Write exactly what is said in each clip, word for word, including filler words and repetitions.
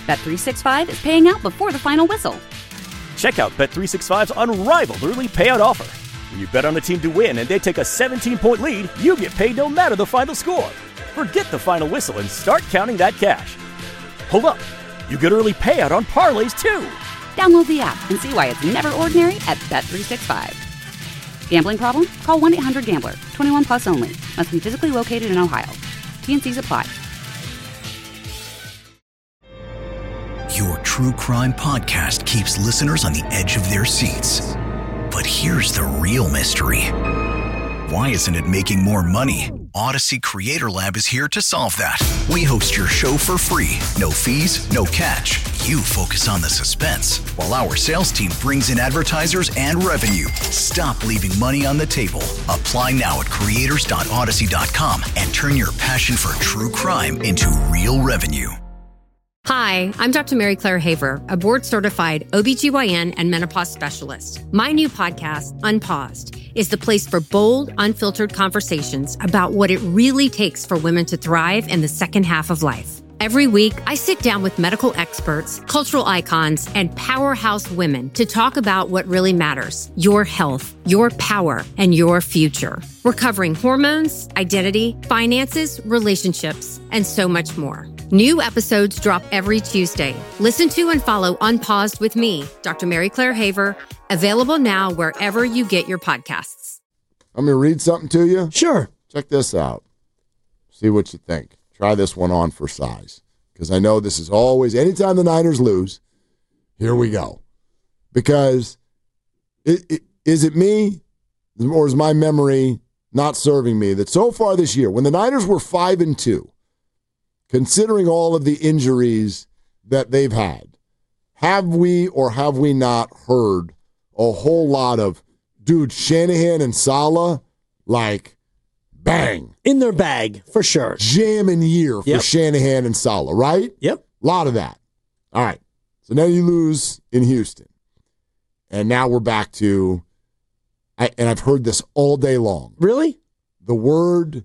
Bet three sixty-five is paying out before the final whistle. Check out Bet three sixty-five's unrivaled early payout offer. When you bet on a team to win and they take a seventeen-point lead, you get paid no matter the final score. Forget the final whistle and start counting that cash. Hold up. You get early payout on parlays, too. Download the app and see why it's never ordinary at Bet three sixty-five. Gambling problem? Call one eight hundred gambler. twenty-one plus only. Must be physically located in Ohio. T N Cs apply. Your true crime podcast keeps listeners on the edge of their seats. But here's the real mystery. Why isn't it making more money? Odyssey Creator Lab is here to solve that. We host your show for free. No fees, no catch. You focus on the suspense, while our sales team brings in advertisers and revenue. Stop leaving money on the table. Apply now at creators dot odyssey dot com and turn your passion for true crime into real revenue. Hi, I'm Doctor Mary Claire Haver, a board-certified O B G Y N and menopause specialist. My new podcast, Unpaused, is the place for bold, unfiltered conversations about what it really takes for women to thrive in the second half of life. Every week, I sit down with medical experts, cultural icons, and powerhouse women to talk about what really matters: your health, your power, and your future. We're covering hormones, identity, finances, relationships, and so much more. New episodes drop every Tuesday. Listen to and follow Unpaused with me, Doctor Mary Claire Haver, available now wherever you get your podcasts. I'm going to read something to you. Sure. Check this out. See what you think. Try this one on for size. Because I know this is always, anytime the Niners lose, here we go. Because it, it, is it me, or is my memory not serving me, that so far this year, when the Niners were five and two, considering all of the injuries that they've had, have we or have we not heard a whole lot of, dude, Shanahan and Saleh, like, bang. In their bag, for sure. Jamming year for Yep. Shanahan and Saleh, right? Yep. A lot of that. All right. So now you lose in Houston. And now we're back to, I, and I've heard this all day long. Really? The word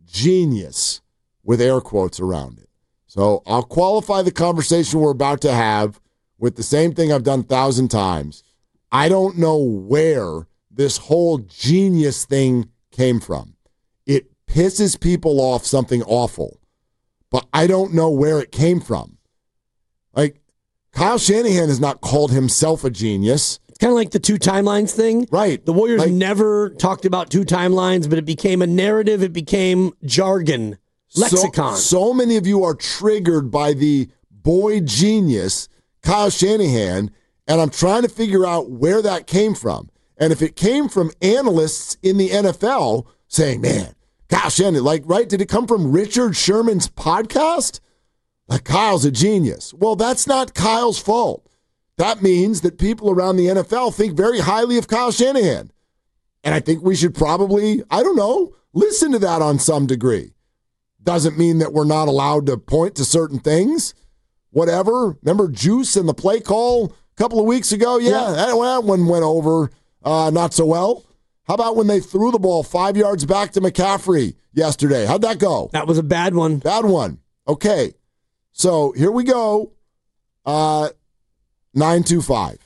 genius with air quotes around it. So I'll qualify the conversation we're about to have with the same thing I've done a thousand times. I don't know where this whole genius thing came from. It pisses people off something awful, but I don't know where it came from. Like, Kyle Shanahan has not called himself a genius. It's kind of like the two timelines thing. Right. The Warriors like, never talked about two timelines, but it became a narrative. It became jargon, lexicon. So, so many of you are triggered by the boy genius, Kyle Shanahan, and I'm trying to figure out where that came from. And if it came from analysts in the N F L saying, man, Kyle Shanahan, like, right, did it come from Richard Sherman's podcast? Like, Kyle's a genius. Well, that's not Kyle's fault. That means that people around the N F L think very highly of Kyle Shanahan. And I think we should probably, I don't know, listen to that on some degree. Doesn't mean that we're not allowed to point to certain things. Whatever. Remember Juice and the play call a couple of weeks ago? Yeah, yeah. That, that one went over uh, not so well. How about when they threw the ball five yards back to McCaffrey yesterday? How'd that go? That was a bad one. Bad one. Okay. So here we go. Uh, nine two five.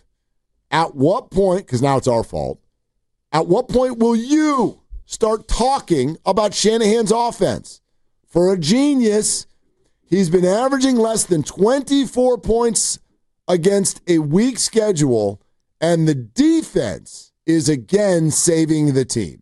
At what point, because now it's our fault, at what point will you start talking about Shanahan's offense? For a genius, he's been averaging less than twenty-four points against a weak schedule, and the defense is again saving the team.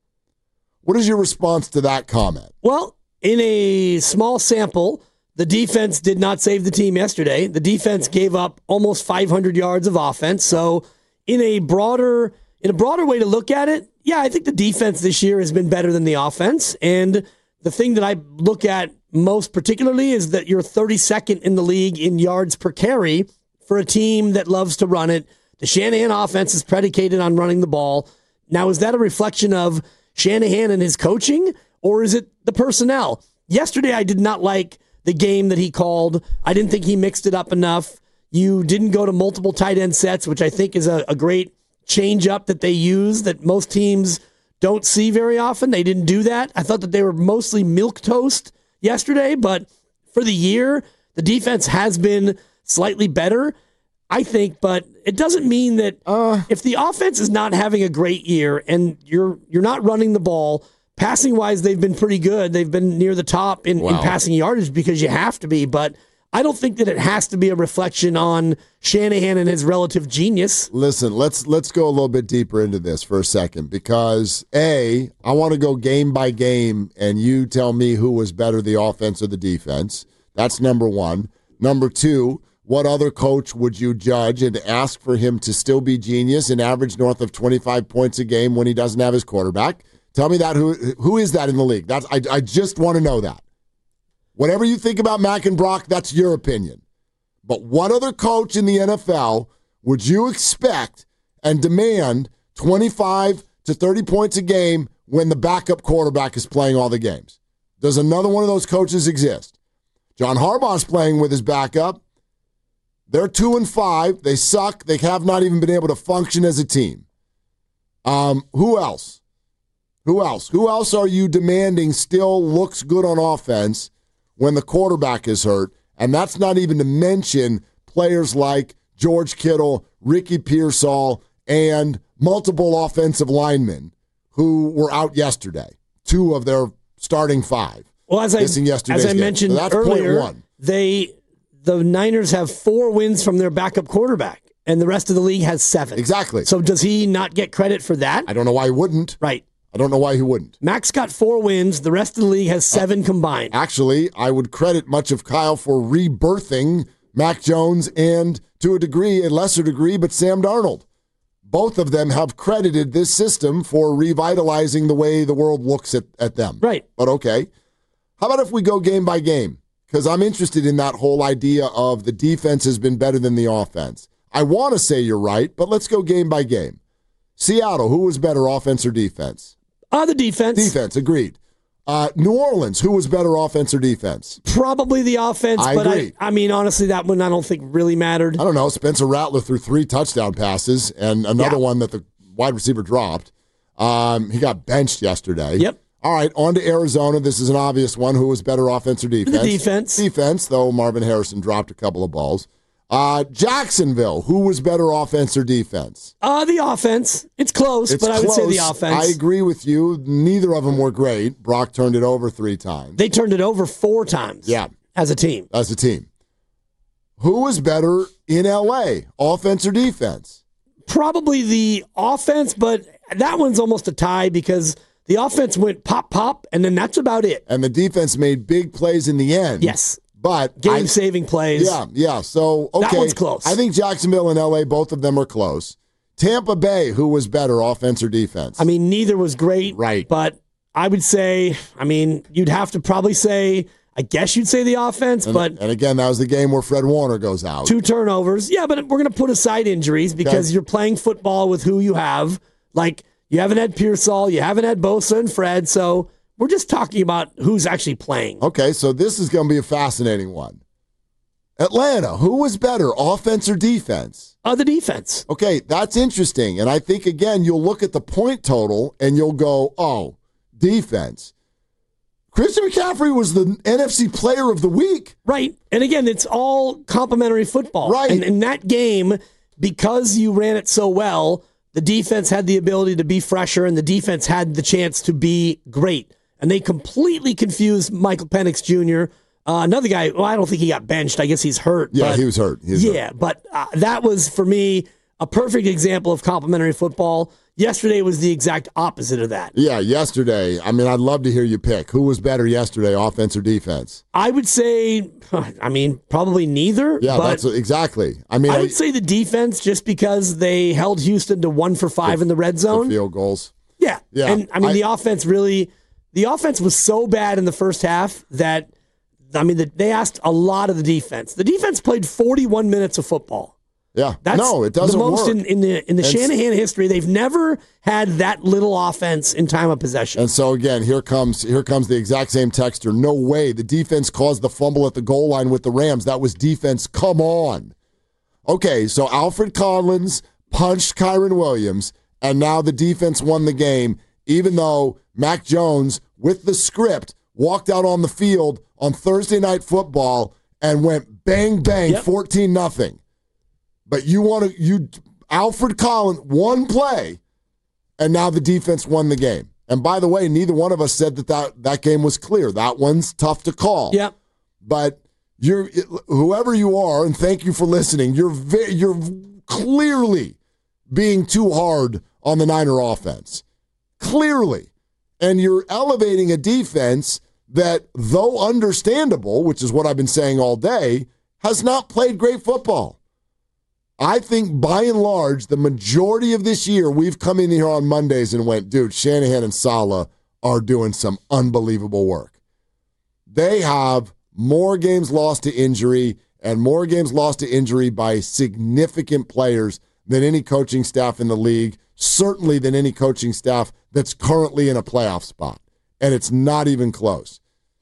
What is your response to that comment? Well, in a small sample, the defense did not save the team yesterday. The defense gave up almost five hundred yards of offense. So in a broader in a broader way to look at it, yeah, I think the defense this year has been better than the offense. And the thing that I look at most particularly is that you're thirty-second in the league in yards per carry for a team that loves to run it. The Shanahan offense is predicated on running the ball. Now, is that a reflection of Shanahan and his coaching, or is it the personnel? Yesterday, I did not like the game that he called. I didn't think he mixed it up enough. You didn't go to multiple tight end sets, which I think is a, a great change up that they use that most teams don't see very often. They didn't do that. I thought that they were mostly milquetoast yesterday, but for the year, the defense has been slightly better, I think, but it doesn't mean that uh, if the offense is not having a great year and you're you're not running the ball, passing wise, they've been pretty good. They've been near the top in, wow. in passing yardage because you have to be, but I don't think that it has to be a reflection on Shanahan and his relative genius. Listen, let's let's go a little bit deeper into this for a second because, A, I want to go game by game and you tell me who was better, the offense or the defense. That's number one. Number two, what other coach would you judge and ask for him to still be genius and average north of twenty-five points a game when he doesn't have his quarterback? Tell me that. Who who is that in the league? That's I, I just want to know that. Whatever you think about Mac and Brock, that's your opinion. But what other coach in the N F L would you expect and demand twenty-five to thirty points a game when the backup quarterback is playing all the games? Does another one of those coaches exist? John Harbaugh's playing with his backup. They're two and five. They suck. They have not even been able to function as a team. Um, who else? Who else? Who else are you demanding still looks good on offense when the quarterback is hurt? And that's not even to mention players like George Kittle, Ricky Pearsall, and multiple offensive linemen who were out yesterday. Two of their starting five. Well, as I, as I game. mentioned so that's earlier, point one. they the Niners have four wins from their backup quarterback, and the rest of the league has seven. Exactly. So does he not get credit for that? I don't know why he wouldn't. Right. I don't know why he wouldn't. Max got four wins. The rest of the league has seven uh, combined. Actually, I would credit much of Kyle for rebirthing Mac Jones and, to a degree, a lesser degree, but Sam Darnold. Both of them have credited this system for revitalizing the way the world looks at, at them. Right. But okay. How about if we go game by game? Because I'm interested in that whole idea of the defense has been better than the offense. I want to say you're right, but let's go game by game. Seattle, who was better, offense or defense? Uh, the defense. Defense, agreed. Uh, New Orleans, who was better, offense or defense? Probably the offense, I but agree. I, I mean, honestly, that one I don't think really mattered. I don't know. Spencer Rattler threw three touchdown passes and another yeah. one that the wide receiver dropped. Um, he got benched yesterday. Yep. All right, on to Arizona. This is an obvious one. Who was better, offense or defense? The defense. Defense, though Marvin Harrison dropped a couple of balls. Uh, Jacksonville, who was better, offense or defense? Uh, the offense. It's close, it's but I close. would say the offense. I agree with you. Neither of them were great. Brock turned it over three times. They turned it over four times. Yeah. As a team. As a team. Who was better in L A, offense or defense? Probably the offense, but that one's almost a tie because the offense went pop, pop, and then that's about it. And the defense made big plays in the end. Yes. But game-saving plays. Yeah, yeah. So, okay. That one's close. I think Jacksonville and L A, both of them are close. Tampa Bay, who was better, offense or defense? I mean, neither was great. Right. But I would say, I mean, you'd have to probably say, I guess you'd say the offense, and, but... And again, that was the game where Fred Warner goes out. Two turnovers. Yeah, but we're going to put aside injuries because okay. you're playing football with who you have. Like, you haven't had Pearsall, you haven't had Bosa and Fred, so we're just talking about who's actually playing. Okay, so this is going to be a fascinating one. Atlanta, who was better, offense or defense? Uh, the defense. Okay, that's interesting. And I think, again, you'll look at the point total and you'll go, oh, defense. Christian McCaffrey was the N F C Player of the Week. Right. And again, it's all complimentary football. Right. And in that game, because you ran it so well, the defense had the ability to be fresher and the defense had the chance to be great. And they completely confused Michael Penix Junior Uh, another guy, well, I don't think he got benched. I guess he's hurt. Yeah, but, he was hurt. He was yeah, hurt. but uh, that was, for me, a perfect example of complimentary football. Yesterday was the exact opposite of that. Yeah, yesterday. I mean, I'd love to hear you pick. Who was better yesterday, offense or defense? I would say, I mean, probably neither. Yeah, but that's exactly. I mean, I I would say the defense just because they held Houston to one for five the, in the red zone. The field goals. Yeah. Yeah. And, I mean, I, the offense really, the offense was so bad in the first half that, I mean, the, they asked a lot of the defense. The defense played forty-one minutes of football. Yeah, That's no, it doesn't the most work. in, in the in the and Shanahan history. They've never had that little offense in time of possession. And so again, here comes here comes the exact same texter. No way, the defense caused the fumble at the goal line with the Rams. That was defense. Come on. Okay, so Alfred Collins punched Kyron Williams, and now the defense won the game. Even though Mac Jones, with the script, walked out on the field on Thursday Night Football and went bang, bang, Yep. fourteen nothing. But you want to, you, Alfred Collins, one play, and now the defense won the game. And by the way, neither one of us said that that, that game was clear. That one's tough to call. Yep. But you're, whoever you are, and thank you for listening, you're ve- you're clearly being too hard on the Niner offense. Clearly. And you're elevating a defense that, though understandable, which is what I've been saying all day, has not played great football. I think, by and large, the majority of this year, we've come in here on Mondays and went, dude, Shanahan and Saleh are doing some unbelievable work. They have more games lost to injury and more games lost to injury by significant players than any coaching staff in the league, certainly than any coaching staff that's currently in a playoff spot. And it's not even close.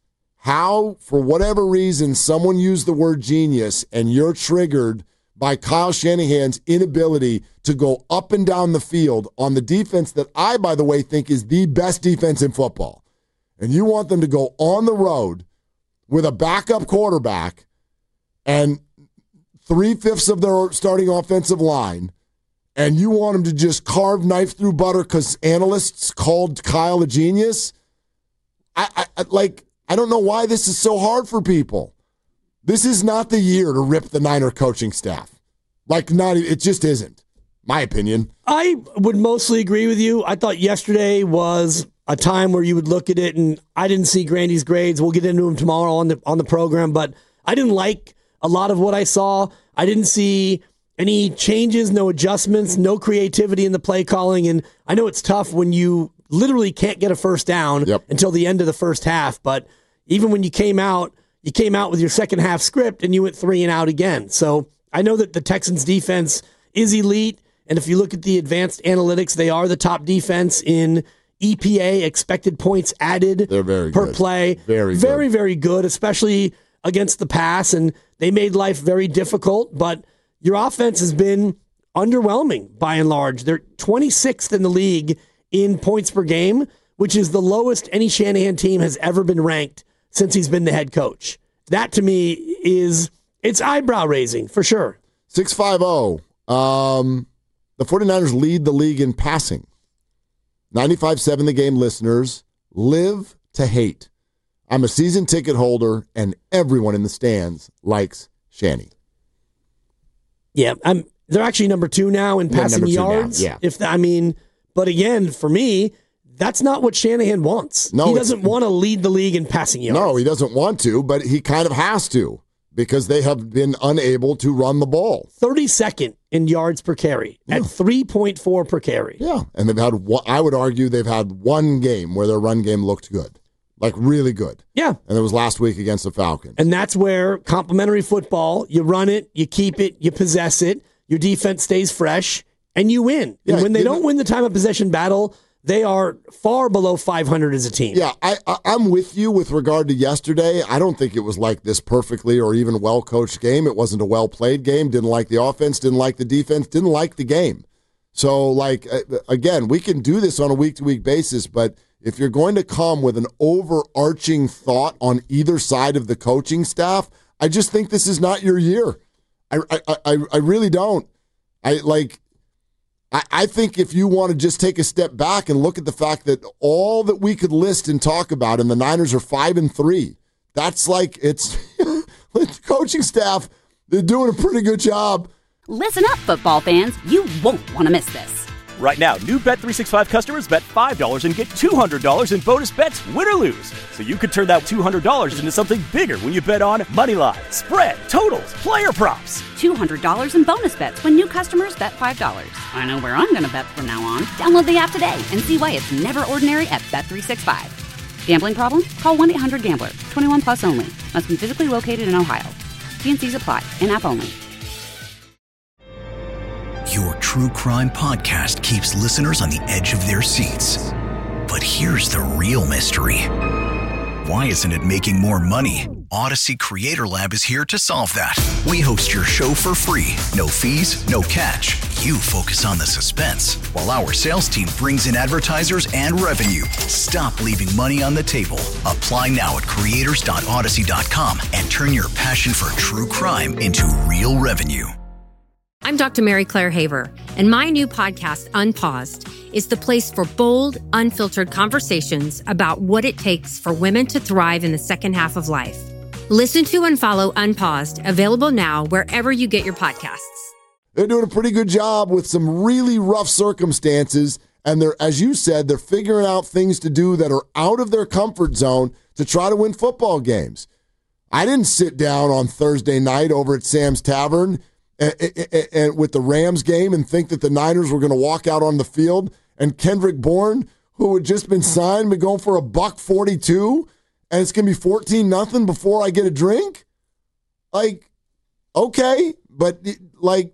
How, for whatever reason, someone used the word genius and you're triggered by Kyle Shanahan's inability to go up and down the field on the defense that I, by the way, think is the best defense in football. And you want them to go on the road with a backup quarterback and three-fifths of their starting offensive line, and you want them to just carve knife through butter because analysts called Kyle a genius? I, I like, I don't know why this is so hard for people. This is not the year to rip the Niner coaching staff. Like, not, it just isn't, my opinion. I would mostly agree with you. I thought yesterday was a time where you would look at it, and I didn't see Grandy's grades. We'll get into them tomorrow on the on the program, but I didn't like a lot of what I saw. I didn't see any changes, no adjustments, no creativity in the play calling, and I know it's tough when you literally can't get a first down yep. until the end of the first half, but even when you came out, you came out with your second half script and you went three and out again. So I know that the Texans defense is elite. And if you look at the advanced analytics, they are the top defense in E P A, expected points added They're very per good. play. Very, very, good. very good, especially against the pass. And they made life very difficult. But your offense has been underwhelming by and large. They're twenty-sixth in the league in points per game, which is the lowest any Shanahan team has ever been ranked since he's been the head coach. That, to me, is, it's eyebrow-raising, for sure. six five zero. Um, the 49ers lead the league in passing. ninety-five seven The Game listeners, live to hate. I'm a season ticket holder, and everyone in the stands likes Shanny. Yeah, I'm, they're actually number two now in Yeah, passing number two now, yards. yeah. If the, I mean, but again, for me, that's not what Shanahan wants. No, he it's- doesn't want to lead the league in passing yards. No, he doesn't want to, but he kind of has to because they have been unable to run the ball. thirty-second in yards per carry at three point four per carry. Yeah, and they've had one, I would argue they've had one game where their run game looked good, like really good. Yeah. And it was last week against the Falcons. And that's where complementary football, you run it, you keep it, you possess it, your defense stays fresh, and you win. Yeah, and when they you don't know- win the time of possession battle, they are far below five hundred as a team. Yeah, I, I, I'm with you with regard to yesterday. I don't think it was like this perfectly or even well-coached game. It wasn't a well-played game. Didn't like the offense, didn't like the defense, didn't like the game. So, like, uh, again, we can do this on a week-to-week basis, but if you're going to come with an overarching thought on either side of the coaching staff, I just think this is not your year. I, I, I, I really don't. I, like... I, I think if you want to just take a step back and look at the fact that all that we could list and talk about, and the Niners are five and three, that's like it's the coaching staff. They're doing a pretty good job. Listen up, football fans. You won't want to miss this. Right now, new Bet three sixty-five customers bet five dollars and get two hundred dollars in bonus bets, win or lose. So you could turn that two hundred dollars into something bigger when you bet on money line, spread, totals, player props. two hundred dollars in bonus bets when new customers bet five dollars. I know where I'm going to bet from now on. Download the app today and see why it's never ordinary at Bet three sixty-five. Gambling problem? Call one eight hundred gambler. twenty-one plus only. Must be physically located in Ohio. T and C's apply. In-app only. Your true crime podcast keeps listeners on the edge of their seats. But here's the real mystery. Why isn't it making more money? Odyssey Creator Lab is here to solve that. We host your show for free. No fees, no catch. You focus on the suspense, while our sales team brings in advertisers and revenue. Stop leaving money on the table. Apply now at creators dot odyssey dot com and turn your passion for true crime into real revenue. I'm Doctor Mary Claire Haver, and my new podcast, Unpaused, is the place for bold, unfiltered conversations about what it takes for women to thrive in the second half of life. Listen to and follow Unpaused, available now wherever you get your podcasts. They're doing a pretty good job with some really rough circumstances, and they're, as you said, they're figuring out things to do that are out of their comfort zone to try to win football games. I didn't sit down on Thursday night over at Sam's Tavern and, and, and with the Rams game and think that the Niners were going to walk out on the field and Kendrick Bourne, who had just been signed, been going for a buck forty-two, and it's going to be fourteen nothing before I get a drink? Like, okay, but like,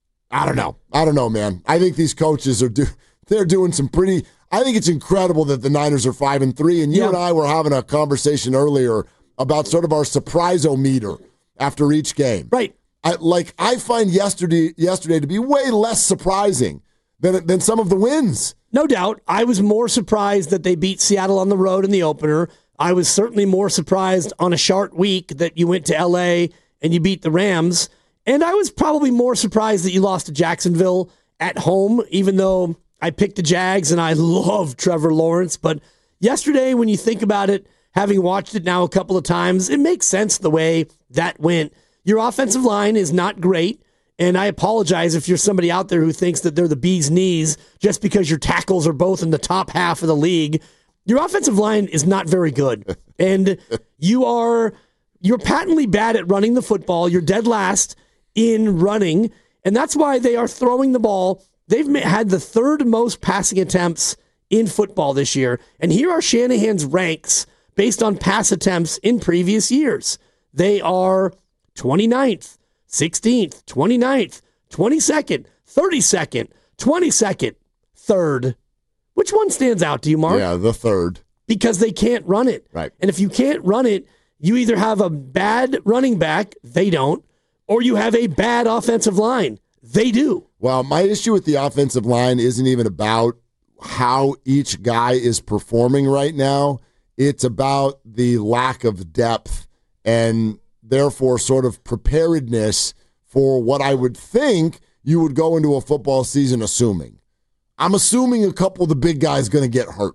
I don't know. I don't know, man. I think these coaches are do they're doing some pretty. I think it's incredible that the Niners are five and three. And you yeah. and I were having a conversation earlier about sort of our surprise-o-meter after each game. Right. I, like I find yesterday yesterday to be way less surprising than than some of the wins. No doubt. I was more surprised that they beat Seattle on the road in the opener. I was certainly more surprised on a short week that you went to L A and you beat the Rams. And I was probably more surprised that you lost to Jacksonville at home, even though I picked the Jags and I love Trevor Lawrence. But yesterday, when you think about it, having watched it now a couple of times, it makes sense the way that went. Your offensive line is not great, and I apologize if you're somebody out there who thinks that they're the bee's knees just because your tackles are both in the top half of the league. Your offensive line is not very good, and you are you're patently bad at running the football. You're dead last in running, and that's why they are throwing the ball. They've had the third most passing attempts in football this year, and here are Shanahan's ranks based on pass attempts in previous years. They are twenty-ninth, sixteenth, twenty-ninth, twenty-second, thirty-second, twenty-second, third. Which one stands out to you, Mark? Yeah, the third. Because they can't run it. Right. And if you can't run it, you either have a bad running back, they don't, or you have a bad offensive line. They do. Well, my issue with the offensive line isn't even about how each guy is performing right now. It's about the lack of depth and therefore sort of preparedness for what I would think you would go into a football season assuming. I'm assuming a couple of the big guys are going to get hurt.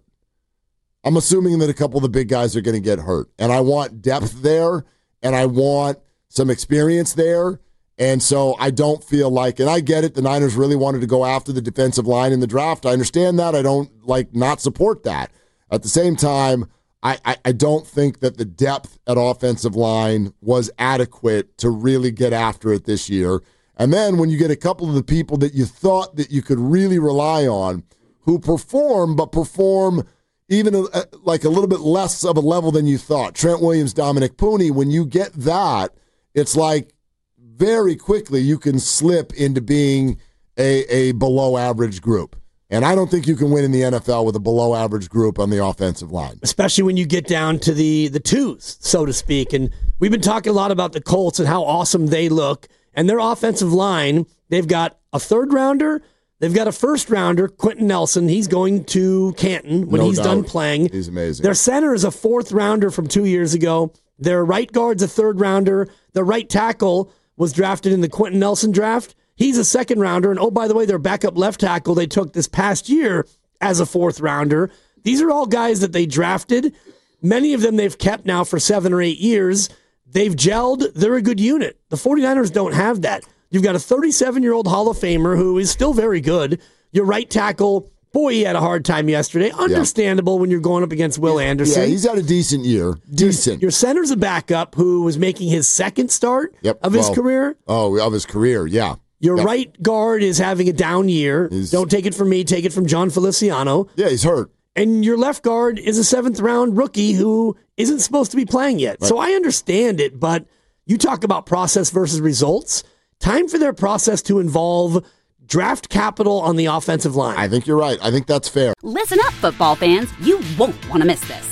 I'm assuming that a couple of the big guys are going to get hurt. And I want depth there, and I want some experience there. And so I don't feel like, and I get it, the Niners really wanted to go after the defensive line in the draft. I understand that. I don't like not support that. At the same time, I, I, I don't think that the depth at offensive line was adequate to really get after it this year. And then when you get a couple of the people that you thought that you could really rely on who perform, but perform even a, a, like a little bit less of a level than you thought, Trent Williams, Dominic Pooney, when you get that, it's like very quickly you can slip into being a, a below average group. And I don't think you can win in the N F L with a below average group on the offensive line. Especially when you get down to the, the twos, so to speak. And we've been talking a lot about the Colts and how awesome they look. And their offensive line, they've got a third rounder, they've got a first rounder, Quentin Nelson. He's going to Canton when no he's doubt. done playing. He's amazing. Their center is a fourth rounder from two years ago. Their right guard's a third rounder. Their right tackle was drafted in the Quentin Nelson draft. He's a second rounder. And oh, by the way, their backup left tackle they took this past year as a fourth rounder. These are all guys that they drafted. Many of them they've kept now for seven or eight years. They've gelled. They're a good unit. The 49ers don't have that. You've got a thirty-seven-year-old Hall of Famer who is still very good. Your right tackle, boy, he had a hard time yesterday. Understandable yeah. when you're going up against Will Anderson. Yeah, he's had a decent year. Decent. Your, your center's a backup who was making his second start yep. of his well, career. Oh, of his career, yeah. Your yep. right guard is having a down year. He's, Don't take it from me. Take it from John Feliciano. Yeah, he's hurt. And your left guard is a seventh-round rookie who isn't supposed to be playing yet. Right. So I understand it, but you talk about process versus results. Time for their process to involve draft capital on the offensive line. I think you're right. I think that's fair. Listen up, football fans. You won't want to miss this.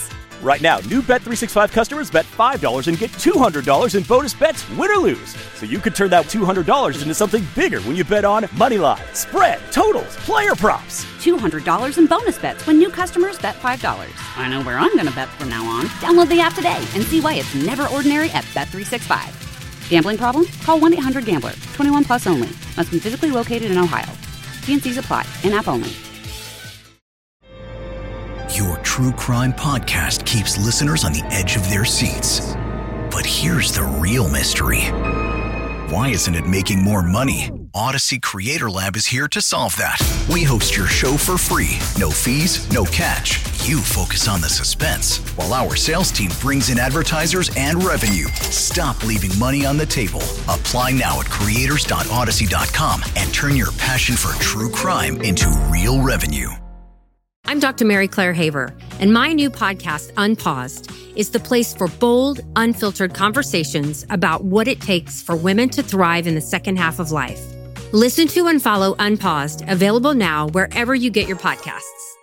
Right now, new Bet three sixty-five customers bet five dollars and get two hundred dollars in bonus bets, win or lose. So you could turn that two hundred dollars into something bigger when you bet on money line, spread, totals, player props. two hundred dollars in bonus bets when new customers bet five dollars. I know where I'm going to bet from now on. Download the app today and see why it's never ordinary at Bet three sixty-five. Gambling problem? Call one eight hundred gambler. twenty-one plus only. Must be physically located in Ohio. T and C's apply. In-app only. Your true crime podcast keeps listeners on the edge of their seats. But here's the real mystery. Why isn't it making more money? Odyssey Creator Lab is here to solve that. We host your show for free. No fees, no catch. You focus on the suspense, while our sales team brings in advertisers and revenue. Stop leaving money on the table. Apply now at creators dot odyssey dot com and turn your passion for true crime into real revenue. I'm Doctor Mary Claire Haver, and my new podcast, Unpaused, is the place for bold, unfiltered conversations about what it takes for women to thrive in the second half of life. Listen to and follow Unpaused, available now wherever you get your podcasts.